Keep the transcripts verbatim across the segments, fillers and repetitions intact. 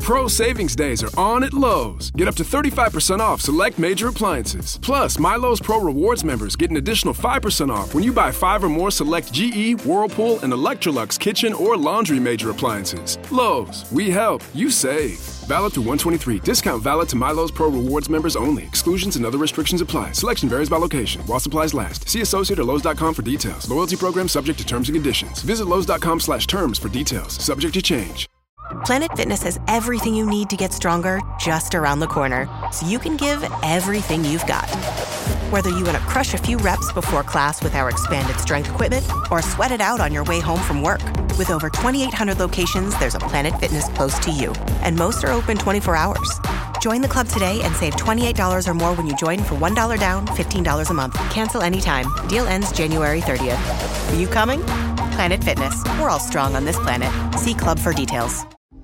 Pro Savings Days are on at Lowe's. Get up to thirty-five percent off select major appliances. Plus, My Lowe's Pro Rewards members get an additional five percent off when you buy five or more select G E, Whirlpool, and Electrolux kitchen or laundry major appliances. Lowe's, we help, you save. Valid through one twenty-three. Discount valid to My Lowe's Pro Rewards members only. Exclusions and other restrictions apply. Selection varies by location. While supplies last. See associate or Lowe's dot com for details. Loyalty program subject to terms and conditions. Visit Lowe's dot com slash terms for details. Subject to change. Planet Fitness has everything you need to get stronger just around the corner, so you can give everything you've got. Whether you want to crush a few reps before class with our expanded strength equipment or sweat it out on your way home from work. With over twenty-eight hundred locations, there's a Planet Fitness close to you, and most are open twenty-four hours. Join the club today and save twenty-eight dollars or more when you join for one dollar down, fifteen dollars a month. Cancel anytime. Deal ends January thirtieth. Are you coming? Planet Fitness. We're all strong on this planet. See club for details.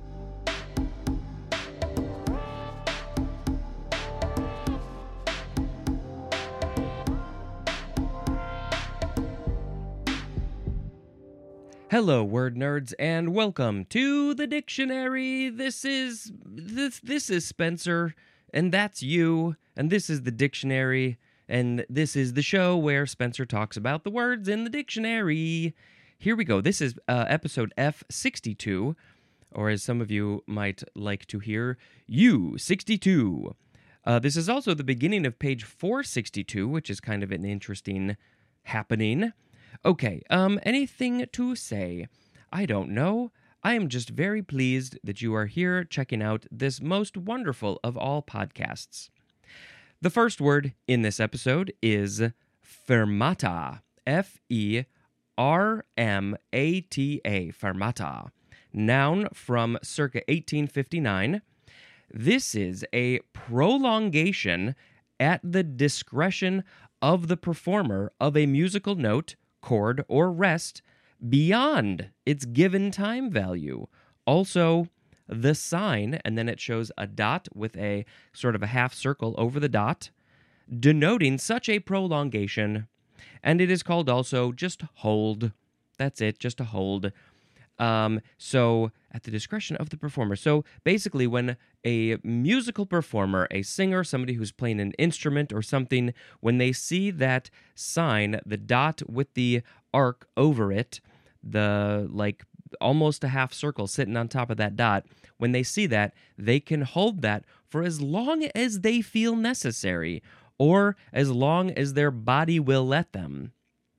Hello, word nerds, and welcome to the dictionary. This is this this is Spencer, and that's you, and this is the dictionary, and this is the show where Spencer talks about the words in the dictionary. Here we go. This is uh, episode F sixty-two, or as some of you might like to hear, U sixty-two. Uh, this is also the beginning of page four sixty-two, which is kind of an interesting happening. Okay, um, anything to say? I don't know. I am just very pleased that you are here checking out this most wonderful of all podcasts. The first word in this episode is fermata. F E R M A T A, fermata. Noun from circa eighteen fifty-nine. This is a prolongation at the discretion of the performer of a musical note, chord, or rest beyond its given time value. Also, the sign, and then it shows a dot with a sort of a half circle over the dot, denoting such a prolongation, and it is called also just hold. That's it, just a hold. Um, so, at the discretion of the performer. So, basically, when a musical performer, a singer, somebody who's playing an instrument or something, when they see that sign, the dot with the arc over it, the, like, almost a half circle sitting on top of that dot, when they see that, they can hold that for as long as they feel necessary, or as long as their body will let them.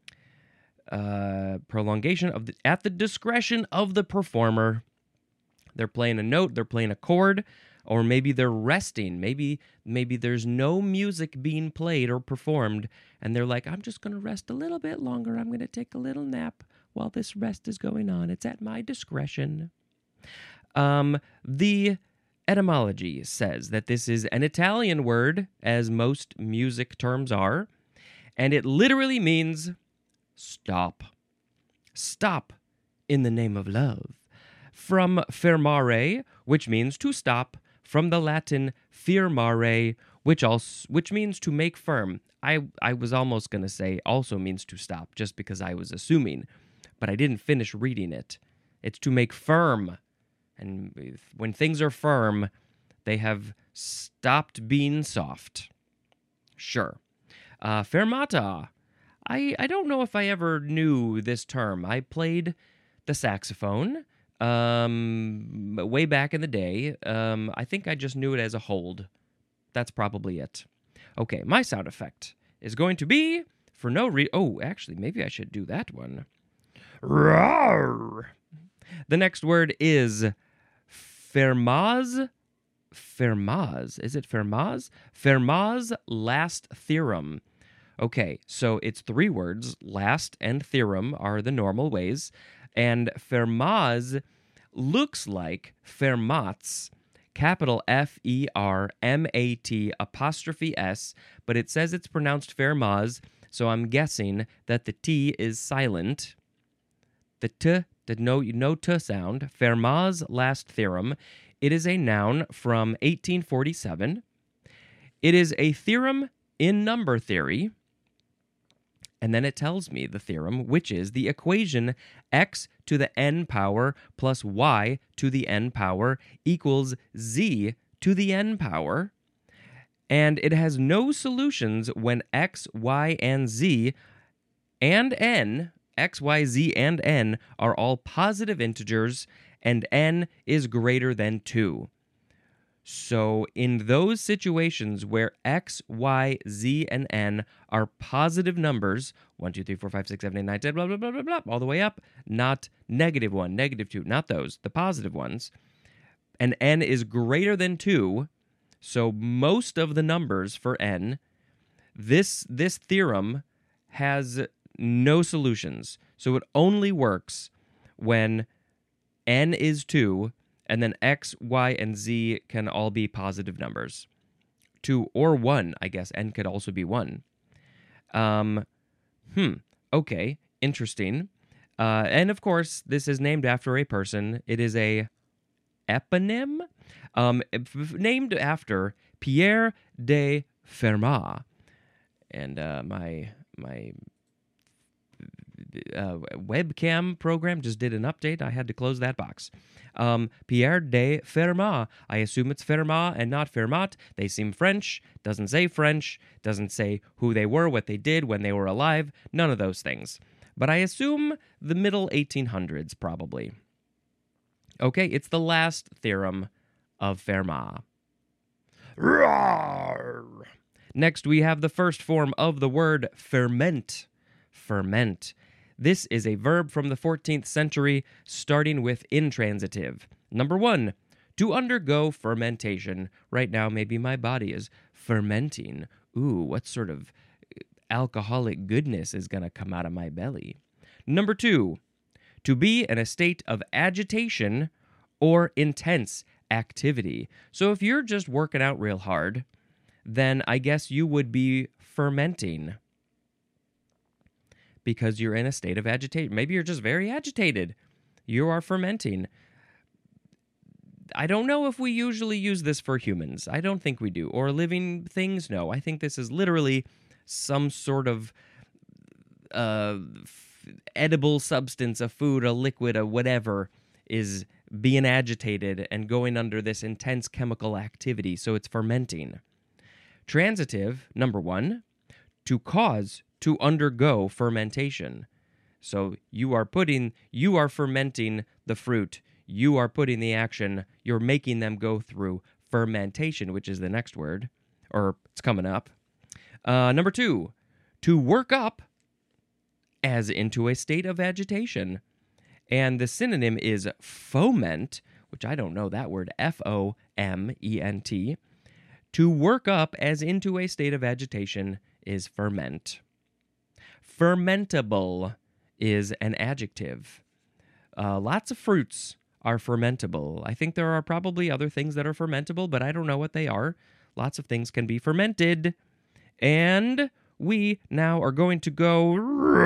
Uh, prolongation of the, at the discretion of the performer. They're playing a note, they're playing a chord, or maybe they're resting. Maybe maybe there's no music being played or performed, and they're like, I'm just going to rest a little bit longer. I'm going to take a little nap while this rest is going on. It's at my discretion. Um, the etymology says that this is an Italian word, as most music terms are, and it literally means stop. Stop in the name of love. From fermare, which means to stop, from the Latin firmare, which also which means to make firm. I, I was almost going to say also means to stop, just because I was assuming, but I didn't finish reading it. It's to make firm. And when things are firm, they have stopped being soft. Sure. Uh, fermata. I, I don't know if I ever knew this term. I played the saxophone um, way back in the day. Um, I think I just knew it as a hold. That's probably it. Okay, my sound effect is going to be, for no reason... Oh, actually, maybe I should do that one. Rawr. The next word is Fermat's. Fermat's. Is it Fermat's? Fermat's last theorem. Okay, so it's three words. Last and theorem are the normal ways. And Fermat's looks like Fermat's, capital F E R M A T apostrophe S, but it says it's pronounced Fermat's, so I'm guessing that the T is silent. The T, the no, no T sound. Fermat's last theorem. It is a noun from eighteen forty-seven. It is a theorem in number theory. And then it tells me the theorem, which is the equation x to the n power plus y to the n power equals z to the n power. And it has no solutions when x, y, and z and n, x, y, z, and n are all positive integers, and n is greater than two. So in those situations where x, y, z, and n are positive numbers, one, two, three, four, five, six, seven, eight, nine, ten, blah, blah, blah, blah, blah, all the way up, not negative one, negative two, not those, the positive ones, and n is greater than two, so most of the numbers for n, this, this theorem has no solutions. So it only works when n is two, and then x, y, and z can all be positive numbers. two or one, I guess. N could also be one. Um, hmm, okay, interesting. Uh, and of course, this is named after a person. It is a eponym um, f- named after Pierre de Fermat. And uh, my my uh, webcam program just did an update. I had to close that box. Um, Pierre de Fermat. I assume it's Fermat and not Fermat. They seem French. Doesn't say French. Doesn't say who they were, what they did, when they were alive. None of those things. But I assume the middle eighteen hundreds, probably. Okay, it's the last theorem of Fermat. Roar! Next, we have the first form of the word ferment. Ferment. This is a verb from the fourteenth century, starting with intransitive. Number one, to undergo fermentation. Right now, maybe my body is fermenting. Ooh, what sort of alcoholic goodness is going to come out of my belly? Number two, to be in a state of agitation or intense activity. So if you're just working out real hard, then I guess you would be fermenting because you're in a state of agitation. Maybe you're just very agitated. You are fermenting. I don't know if we usually use this for humans. I don't think we do. Or living things, no. I think this is literally some sort of uh, f- edible substance, a food, a liquid, a whatever, is being agitated and going under this intense chemical activity, so it's fermenting. Transitive, number one, to cause, to undergo fermentation. So you are putting, you are fermenting the fruit, you are putting the action, you're making them go through fermentation, which is the next word, or it's coming up. Uh, number two, to work up as into a state of agitation. And the synonym is foment, which I don't know that word, F O M E N T. To work up as into a state of agitation is ferment. Fermentable is an adjective. Uh, lots of fruits are fermentable. I think there are probably other things that are fermentable, but I don't know what they are. Lots of things can be fermented. And we now are going to go...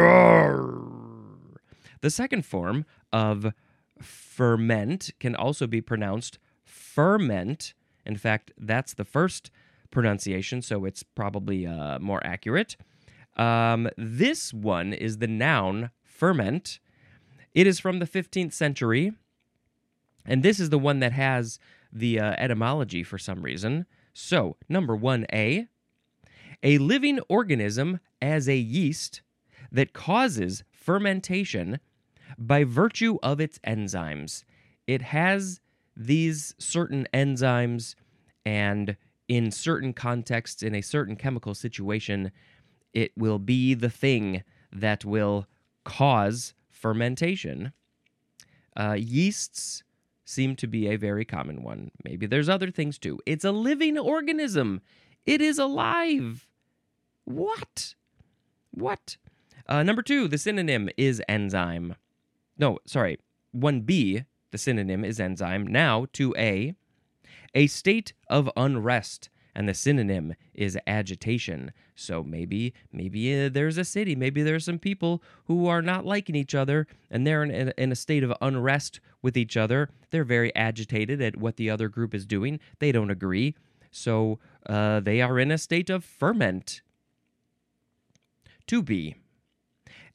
The second form of ferment can also be pronounced ferment. In fact, that's the first pronunciation, so it's probably uh, more accurate. Um, this one is the noun ferment. It is from the fifteenth century, and this is the one that has the uh, etymology for some reason. So, number one A, a living organism as a yeast that causes fermentation by virtue of its enzymes. It has these certain enzymes, and in certain contexts, in a certain chemical situation, it will be the thing that will cause fermentation. Uh, yeasts seem to be a very common one. Maybe there's other things too. It's a living organism. It is alive. What? What? Uh, number two, the synonym is enzyme. No, sorry. one B, the synonym is enzyme. Now, two A, a state of unrest, and the synonym is agitation. So maybe, maybe uh, there's a city, maybe there's some people who are not liking each other, and they're in, in, in a state of unrest with each other. They're very agitated at what the other group is doing. They don't agree. So uh, they are in a state of ferment. two B,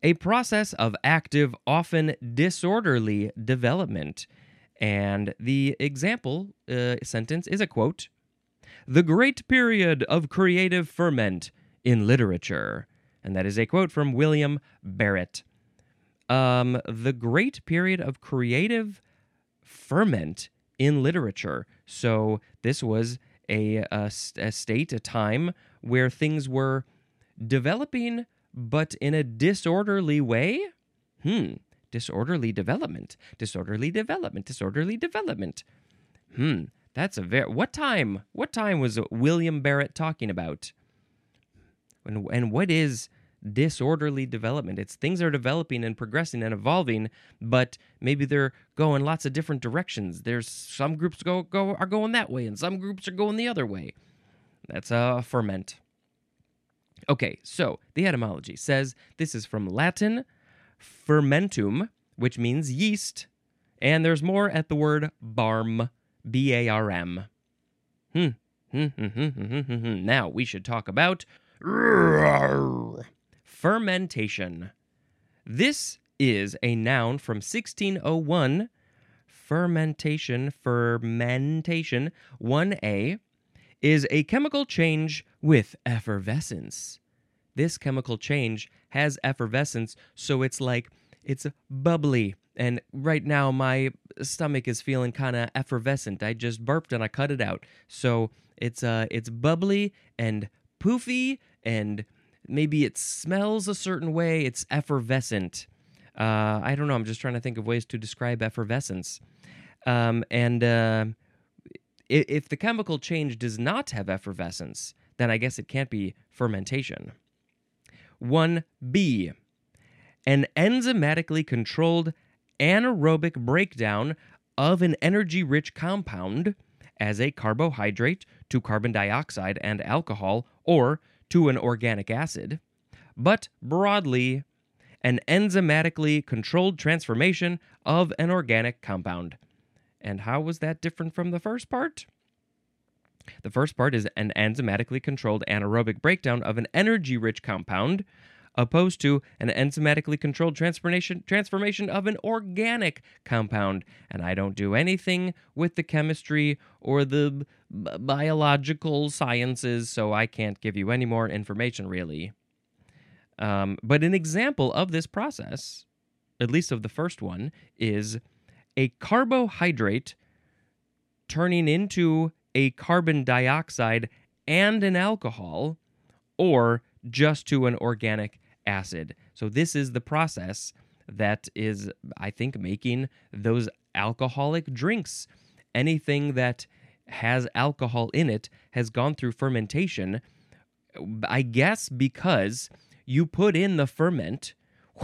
a process of active, often disorderly development. And the example uh, sentence is a quote, "The great period of creative ferment in literature." And that is a quote from William Barrett. Um, the great period of creative ferment in literature. So this was a, a, a state, a time where things were developing, but in a disorderly way? Hmm. Disorderly development. Disorderly development. Disorderly development. Hmm. That's a very... What time? What time was William Barrett talking about? And, and what is disorderly development? It's things are developing and progressing and evolving, but maybe they're going lots of different directions. There's some groups go, go are going that way, and some groups are going the other way. That's a ferment. Okay, so the etymology says this is from Latin fermentum, which means yeast, and there's more at the word barm, B A R M. Hmm. Hmm, hmm, hmm, hmm, hmm, hmm. Now we should talk about fermentation. This is a noun from sixteen oh one. Fermentation, fermentation, one A, is a chemical change with effervescence. This chemical change has effervescence, so it's like, it's bubbly. And right now, my stomach is feeling kind of effervescent. I just burped and I cut it out. So it's uh, it's bubbly and poofy, and maybe it smells a certain way. It's effervescent. Uh, I don't know. I'm just trying to think of ways to describe effervescence. Um, and uh, if the chemical change does not have effervescence, then I guess it can't be fermentation. one B, an enzymatically controlled anaerobic breakdown of an energy-rich compound as a carbohydrate to carbon dioxide and alcohol, or to an organic acid, but broadly, an enzymatically controlled transformation of an organic compound. And how was that different from the first part? The first part is an enzymatically controlled anaerobic breakdown of an energy-rich compound, opposed to an enzymatically controlled transformation transformation of an organic compound. And I don't do anything with the chemistry or the b- biological sciences, so I can't give you any more information, really. Um, but an example of this process, at least of the first one, is a carbohydrate turning into a carbon dioxide and an alcohol, or just to an organic acid. So this is the process that is, I think, making those alcoholic drinks. Anything that has alcohol in it has gone through fermentation, I guess because you put in the ferment.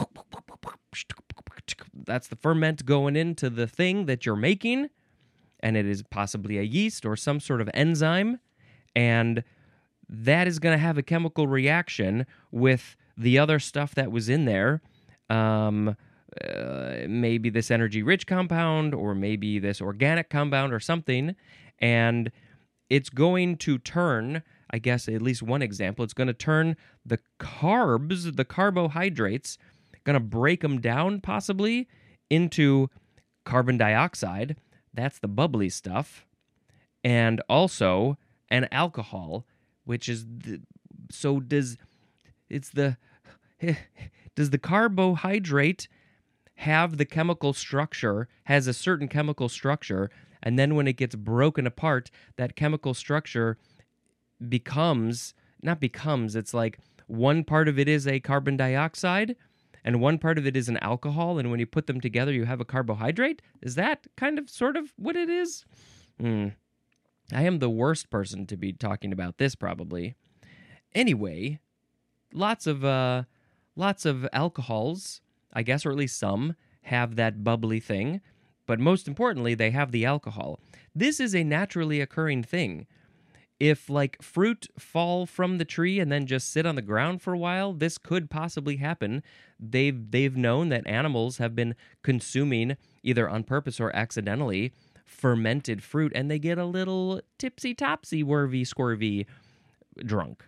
That's the ferment going into the thing that you're making, and it is possibly a yeast or some sort of enzyme, and that is going to have a chemical reaction with the other stuff that was in there, um, uh, maybe this energy-rich compound, or maybe this organic compound or something, and it's going to turn, I guess at least one example, it's going to turn the carbs, the carbohydrates, going to break them down possibly into carbon dioxide. That's the bubbly stuff. And also an alcohol, which is the, so does it's the does the carbohydrate have the chemical structure, has a certain chemical structure, and then when it gets broken apart, that chemical structure becomes, not becomes, it's like one part of it is a carbon dioxide and one part of it is an alcohol, and when you put them together, you have a carbohydrate? Is that kind of sort of what it is? Hmm. I am the worst person to be talking about this, probably. Anyway, lots of uh, lots of alcohols, I guess, or at least some, have that bubbly thing, but most importantly, they have the alcohol. This is a naturally occurring thing. If, like, fruit fall from the tree and then just sit on the ground for a while, this could possibly happen. They've they've known that animals have been consuming, either on purpose or accidentally, fermented fruit, and they get a little tipsy-topsy, whirvy, squirvy drunk.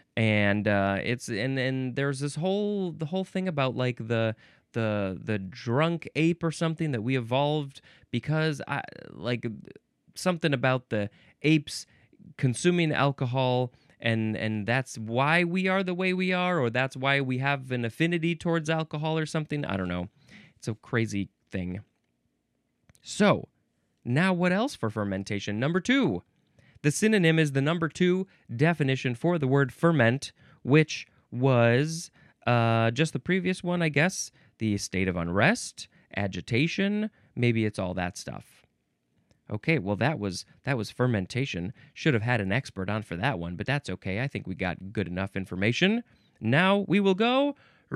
And uh, it's and and there's this whole the whole thing about like the the the drunk ape or something that we evolved because I like something about the apes consuming alcohol and and that's why we are the way we are, or that's why we have an affinity towards alcohol or something. I don't know. It's a crazy thing. So now what else for fermentation? Number two. The synonym is the number two definition for the word ferment, which was uh, just the previous one, I guess. The state of unrest, agitation, maybe it's all that stuff. Okay, well, that was that was fermentation. Should have had an expert on for that one, but that's okay. I think we got good enough information. Now we will go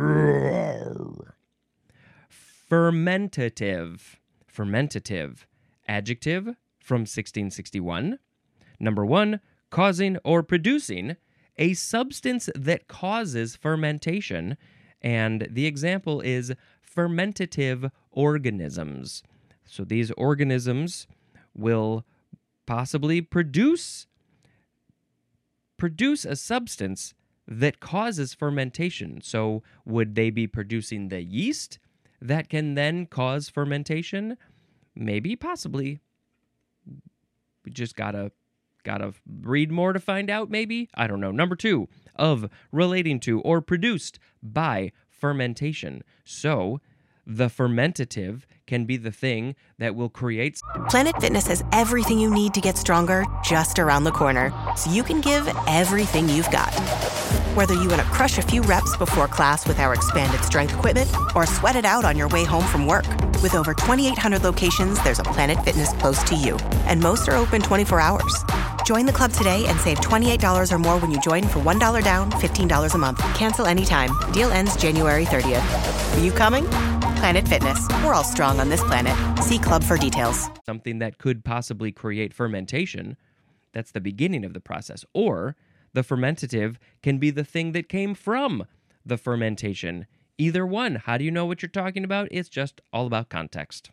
fermentative. Fermentative. Adjective from sixteen sixty-one. Number one, causing or producing a substance that causes fermentation. And the example is fermentative organisms. So these organisms will possibly produce, produce a substance that causes fermentation. So would they be producing the yeast that can then cause fermentation? Maybe, possibly. We just gotta gotta read more to find out, maybe? I don't know. Number two, of, relating to, or produced by fermentation. So the fermentative can be the thing that will create... Planet Fitness has everything you need to get stronger just around the corner, so you can give everything you've got. Whether you want to crush a few reps before class with our expanded strength equipment or sweat it out on your way home from work. With over twenty-eight hundred locations, there's a Planet Fitness close to you, and most are open twenty-four hours. Join the club today and save twenty-eight dollars or more when you join for one dollar down, fifteen dollars a month. Cancel anytime. Deal ends January thirtieth. Are you coming? Planet Fitness. We're all strong on this planet. See club for details. Something that could possibly create fermentation. That's the beginning of the process. Or the fermentative can be the thing that came from the fermentation. Either one. How do you know what you're talking about? It's just all about context.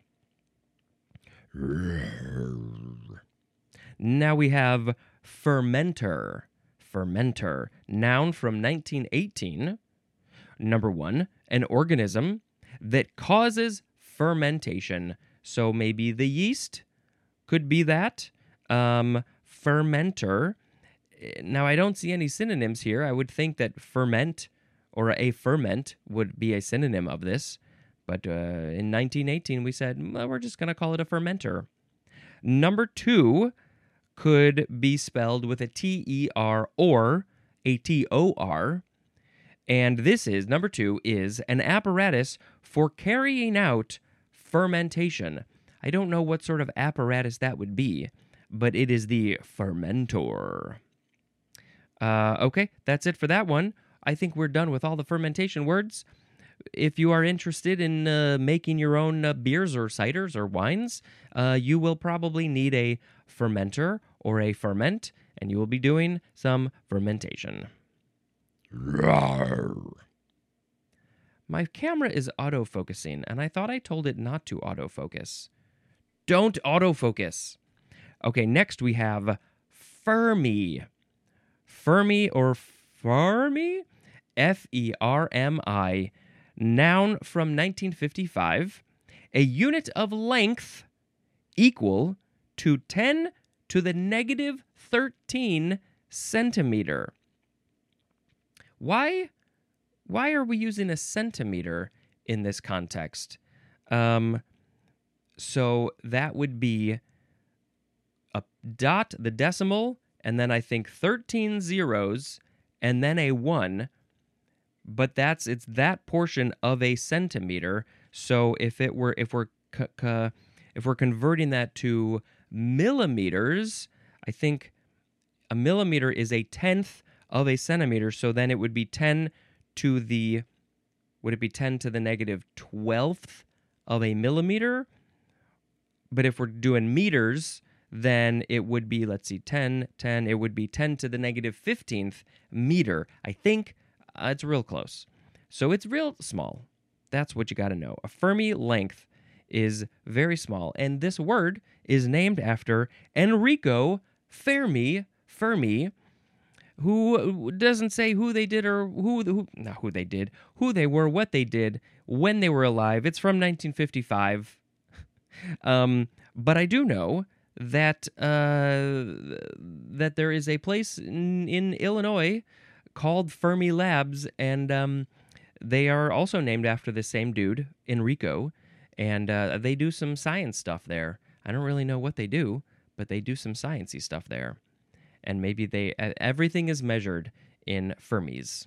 Now we have fermenter. Fermenter. Noun from nineteen eighteen. Number one, an organism that causes fermentation. So maybe the yeast could be that. Um, fermenter. Now, I don't see any synonyms here. I would think that ferment or a ferment would be a synonym of this. But uh, in nineteen eighteen, we said, well, we're just going to call it a fermenter. Number two could be spelled with a T E R or a T O R. And this is, number two, is an apparatus for carrying out fermentation. I don't know what sort of apparatus that would be, but it is the fermentor. Uh, okay, that's it for that one. I think we're done with all the fermentation words. If you are interested in uh, making your own uh, beers or ciders or wines, uh, you will probably need a fermenter or a ferment, and you will be doing some fermentation. Rawr. My camera is autofocusing, and I thought I told it not to autofocus. Don't autofocus. Okay, next we have Fermi. Fermi or Fermi? F E R M I. Noun from nineteen fifty-five. A unit of length equal to ten to the negative thirteen centimeter. Why, why are we using a centimeter in this context? Um, so that would be a dot, the decimal, and then I think thirteen zeros, and then a one. But that's it's that portion of a centimeter. So if it were if we're c- c- if we're converting that to millimeters, I think a millimeter is a tenth of a centimeter. So then it would be ten to the would it be ten to the negative twelfth of a millimeter? But if we're doing meters, then it would be, let's see, ten, ten, it would be ten to the negative fifteenth meter. I think uh, it's real close. So it's real small. That's what you got to know. A Fermi length is very small. And this word is named after Enrico Fermi, Fermi, who doesn't say who they did or who, who not who they did, who they were, what they did, when they were alive. It's from nineteen fifty-five. um, but I do know that uh, that there is a place in, in Illinois called Fermi Labs, and um, they are also named after the same dude, Enrico, and uh, they do some science stuff there. I don't really know what they do, but they do some sciencey stuff there. And maybe they everything is measured in Fermis.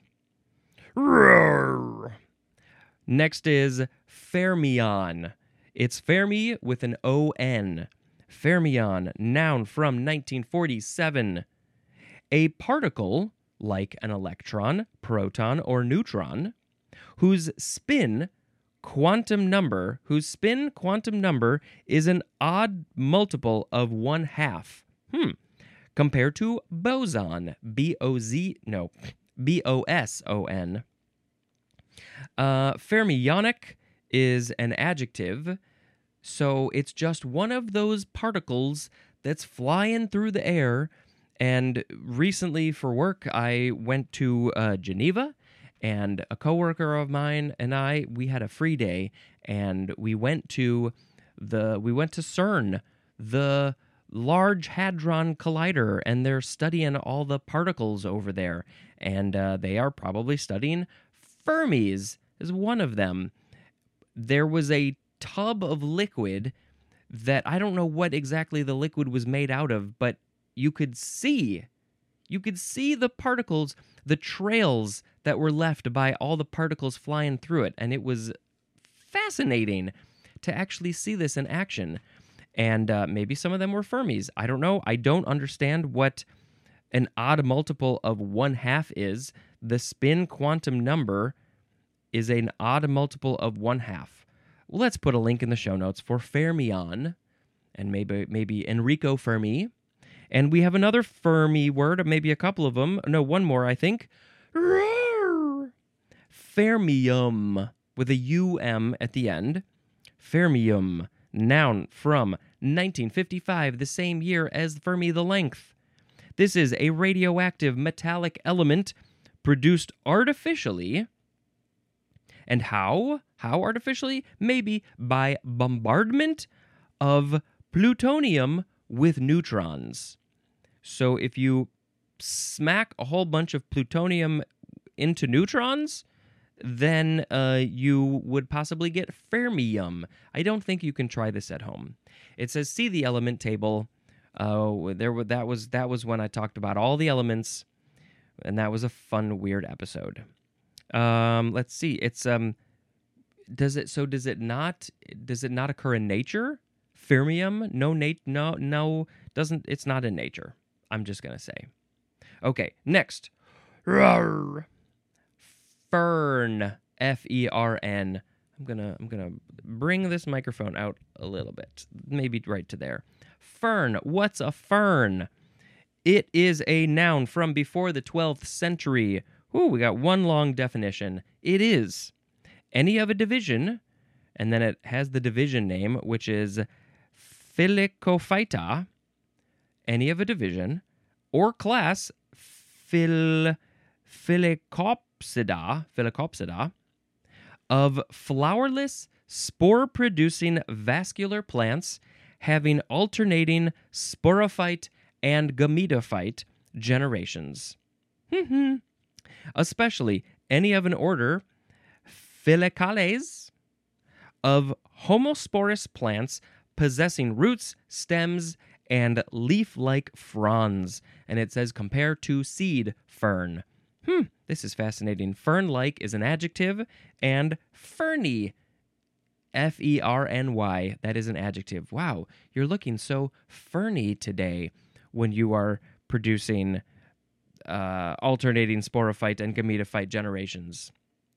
Roar. Next is fermion. It's Fermi with an O N. Fermion, noun from nineteen forty-seven. A particle, like an electron, proton, or neutron, whose spin quantum number, whose spin quantum number is an odd multiple of one half. Hmm. Compared to boson, B O Z, no, B O S O N. Uh, fermionic is an adjective, so it's just one of those particles that's flying through the air. And recently for work, I went to uh, Geneva, and a coworker of mine and I, we had a free day, and we went to the, we went to CERN, the Large Hadron Collider, and they're studying all the particles over there, and uh, they are probably studying Fermis is one of them. There was a tub of liquid that I don't know what exactly the liquid was made out of, but you could see, you could see the particles, the trails that were left by all the particles flying through it, and it was fascinating to actually see this in action. And uh, maybe some of them were Fermis. I don't know. I don't understand what an odd multiple of one half is. The spin quantum number is an odd multiple of one half. Well, let's put a link in the show notes for fermion, and maybe maybe Enrico Fermi. And we have another Fermi word, maybe a couple of them. No, one more, I think. Fermium, with a U M at the end. Fermium. Noun from nineteen fifty-five, the same year as Fermi the length. This is a radioactive metallic element produced artificially. And how? How artificially? Maybe by bombardment of plutonium with neutrons. So if you smack a whole bunch of plutonium into neutrons, then uh, you would possibly get fermium. I don't think you can try this at home. It says, see the element table. Uh, there, that was that was when I talked about all the elements, and that was a fun, weird episode. Um, let's see. It's um, does it? So does it not? Does it not occur in nature? Fermium? No, nat- no, no. Doesn't. It's not in nature. I'm just gonna say. Okay. Next. Rawr. Fern, F E R N. I'm gonna I'm gonna bring this microphone out a little bit, maybe right to there. Fern. What's a fern? It is a noun from before the twelfth century. Ooh, we got one long definition. It is any of a division, and then it has the division name, which is Phyllocophyta. Any of a division or class, Phil Phyllocop. Phyllocopsida, of flowerless, spore-producing vascular plants having alternating sporophyte and gametophyte generations. Especially any of an order, Phyllocales, of homosporous plants possessing roots, stems, and leaf-like fronds. And it says compare to seed fern. Hmm, this is fascinating. Fern-like is an adjective, and ferny, F E R N Y, that is an adjective. Wow, you're looking so ferny today when you are producing uh, alternating sporophyte and gametophyte generations.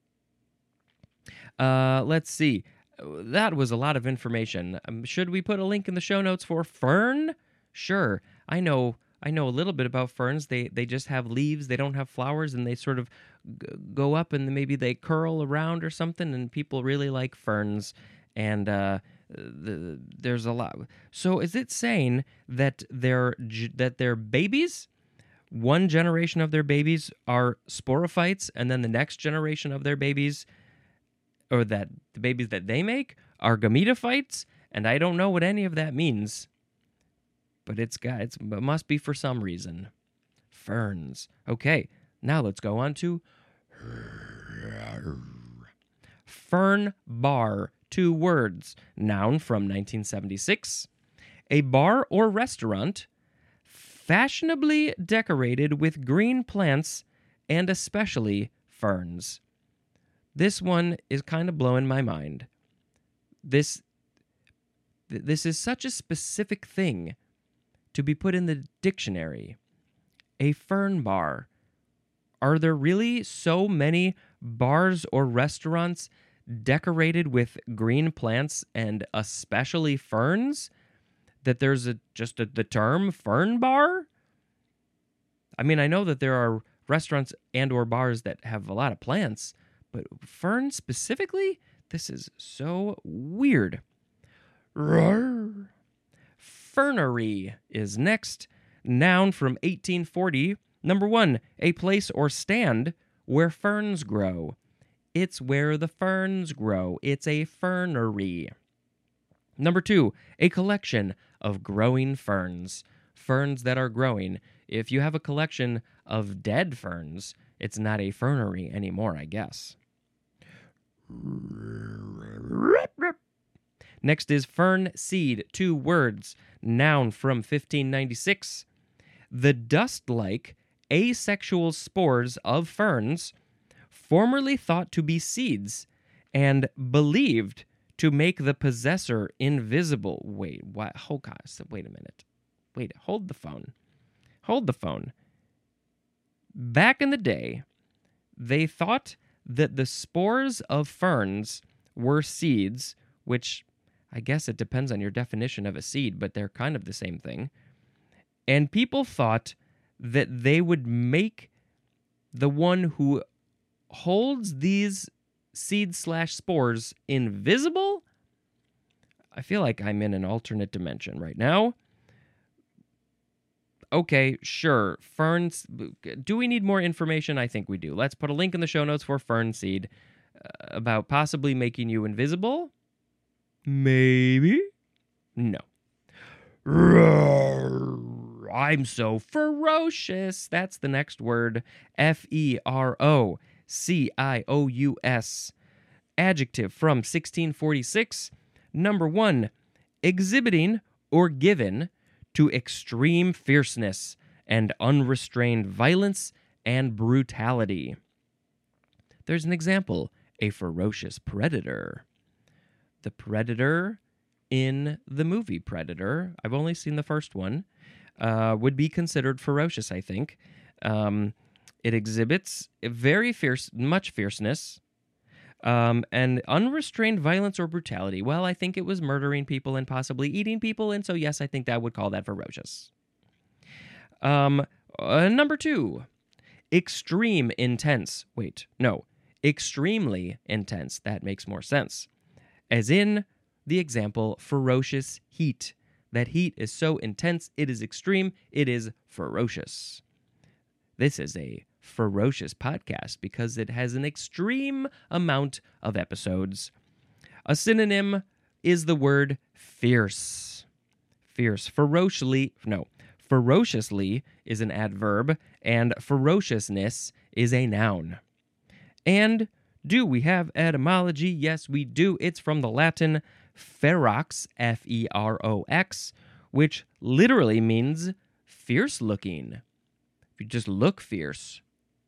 Uh, let's see. That was a lot of information. Um, should we put a link in the show notes for fern? Sure. I know I know a little bit about ferns. They they just have leaves. They don't have flowers, and they sort of g- go up, and maybe they curl around or something, and people really like ferns. And uh, the, there's a lot. So is it saying that they're that they're babies one generation of their babies are sporophytes, and then the next generation of their babies, or that the babies that they make, are gametophytes, and I don't know what any of that means. But it's got it's, it must be for some reason. Ferns. Okay, now let's go on to fern bar. Two words. Noun from nineteen seventy-six. A bar or restaurant fashionably decorated with green plants and especially ferns. This one is kind of blowing my mind. This, th- this is such a specific thing to be put in the dictionary. A fern bar. Are there really so many bars or restaurants decorated with green plants and especially ferns that there's a, just a, the term fern bar? I mean, I know that there are restaurants and or bars that have a lot of plants, but ferns specifically? This is so weird. Roar. Fernery is next. Noun from eighteen forty. Number one, a place or stand where ferns grow. It's where the ferns grow. It's a fernery. Number two, a collection of growing ferns. Ferns that are growing. If you have a collection of dead ferns, it's not a fernery anymore, I guess. Next is fern seed. Two words. Noun from fifteen ninety-six. The dust-like, asexual spores of ferns, formerly thought to be seeds, and believed to make the possessor invisible. Wait, what? Oh, gosh, wait a minute. Wait, hold the phone. Hold the phone. Back in the day, they thought that the spores of ferns were seeds, which I guess it depends on your definition of a seed, but they're kind of the same thing. And people thought that they would make the one who holds these seeds slash spores invisible? I feel like I'm in an alternate dimension right now. Okay, sure. Ferns. Do we need more information? I think we do. Let's put a link in the show notes for fern seed uh, about possibly making you invisible. Maybe? No. Roar. I'm so ferocious. That's the next word. F E R O C I O U S. Adjective from sixteen forty-six. Number one, exhibiting or given to extreme fierceness and unrestrained violence and brutality. There's an example, a ferocious predator. The predator in the movie Predator, I've only seen the first one, uh, would be considered ferocious, I think. Um, it exhibits very fierce, much fierceness, um, and unrestrained violence or brutality. Well, I think it was murdering people and possibly eating people, and so yes, I think that would call that ferocious. Um, uh, number two, extreme intense. Wait, no, extremely intense. That makes more sense. As in the example, ferocious heat. That heat is so intense, it is extreme, it is ferocious. This is a ferocious podcast because it has an extreme amount of episodes. A synonym is the word fierce. Fierce. Ferociously, no, ferociously is an adverb, and ferociousness is a noun. And do we have etymology? Yes, we do. It's from the Latin ferox, F E R O X, which literally means fierce-looking. If you just look fierce,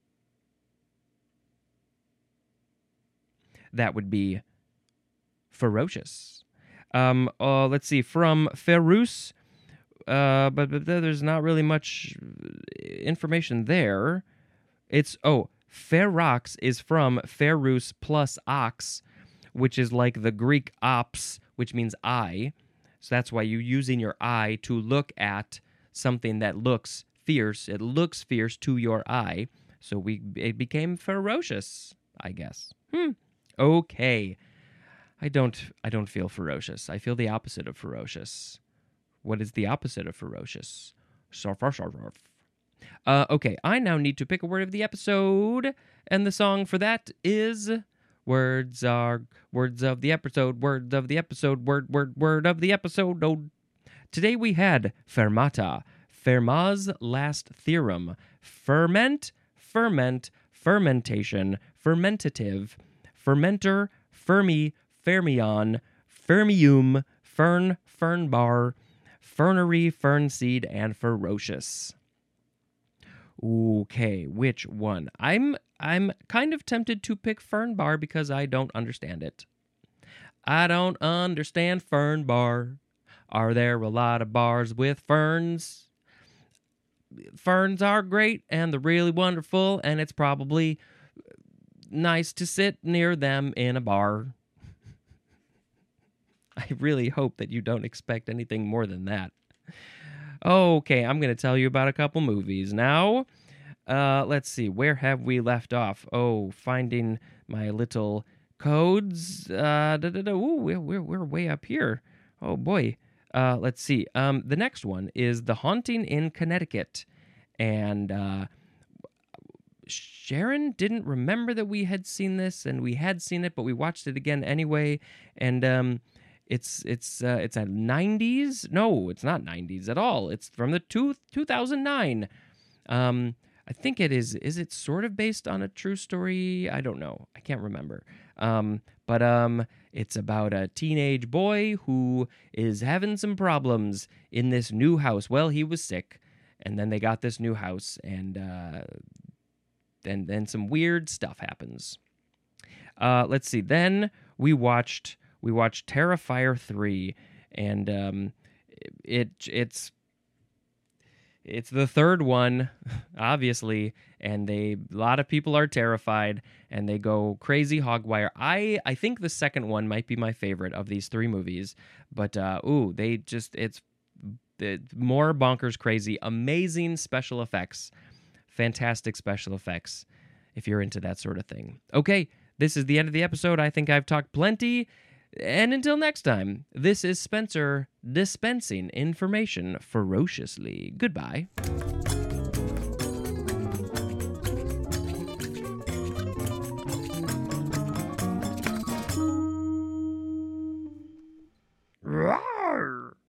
that would be ferocious. Um, uh, let's see, from ferus, uh, but, but there's not really much information there. It's, oh, ferox is from ferus plus ox, which is like the Greek ops, which means eye. So that's why you're using your eye to look at something that looks fierce. It looks fierce to your eye. So we it became ferocious, I guess. Hmm. Okay. I don't I don't feel ferocious. I feel the opposite of ferocious. What is the opposite of ferocious? Surf, surf, surf. Uh, okay, I now need to pick a word of the episode, and the song for that is words are words of the episode, words of the episode, word, word, word of the episode. Oh. Today we had fermata, Fermat's last theorem, ferment, ferment, fermentation, fermentative, fermenter, fermi, fermion, fermium, fern, fernbar, fernery, fernseed, and ferocious. Okay, which one? I'm I'm kind of tempted to pick fernbar because I don't understand it. I don't understand fernbar. Are there a lot of bars with ferns? Ferns are great and they're really wonderful, and it's probably nice to sit near them in a bar. I really hope that you don't expect anything more than that. Okay, I'm going to tell you about a couple movies now. Uh, let's see, where have we left off? Oh, finding my little codes. Uh, da, da, da. Ooh, we're, we're, we're way up here. Oh, boy. Uh, let's see. Um, the next one is The Haunting in Connecticut. And uh, Sharon didn't remember that we had seen this, and we had seen it, but we watched it again anyway. And um, it's it's uh, it's a nineties. No, it's not nineties at all. It's from the two, two thousand nine. Um, I think it is. Is it sort of based on a true story? I don't know. I can't remember. Um, but um, it's about a teenage boy who is having some problems in this new house. Well, he was sick, and then they got this new house, and uh, then then some weird stuff happens. Uh, let's see. Then we watched we watched Terrifier three, and um, it it's. It's the third one, obviously, and they a lot of people are terrified, and they go crazy hogwire. I I think the second one might be my favorite of these three movies, but uh, ooh, they just it's, it's more bonkers crazy, amazing special effects, fantastic special effects. If you're into that sort of thing, okay, this is the end of the episode. I think I've talked plenty. And until next time, this is Spencer dispensing information ferociously. Goodbye.